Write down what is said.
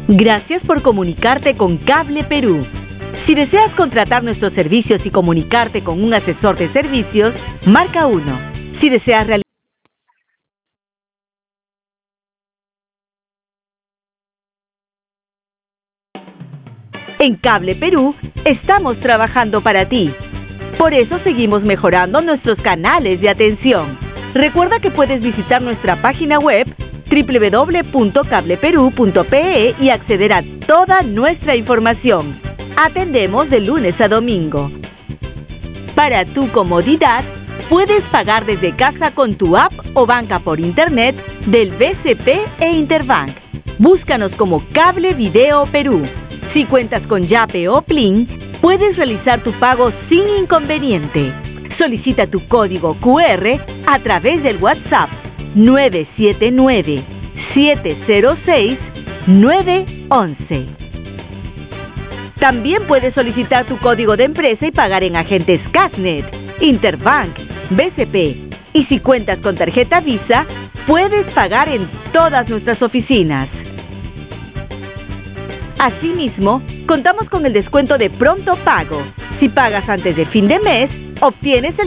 Gracias por comunicarte con Cable Perú. Si deseas contratar nuestros servicios y comunicarte con un asesor de servicios, marca 1. Si deseas realizar En Cable Perú, estamos trabajando para ti. Por eso seguimos mejorando nuestros canales de atención. Recuerda que puedes visitar nuestra página web www.cableperu.pe y acceder a toda nuestra información. Atendemos de lunes a domingo. Para tu comodidad, puedes pagar desde casa con tu app o banca por internet del BCP e Interbank. Búscanos como Cable Video Perú. Si cuentas con Yape o Plin, puedes realizar tu pago sin inconveniente. Solicita tu código QR a través del WhatsApp 979-706-911. También puedes solicitar tu código de empresa y pagar en agentes Casnet, Interbank, BCP. Y si cuentas con tarjeta Visa, puedes pagar en todas nuestras oficinas. Asimismo, contamos con el descuento de Pronto Pago. Si pagas antes de fin de mes, obtienes el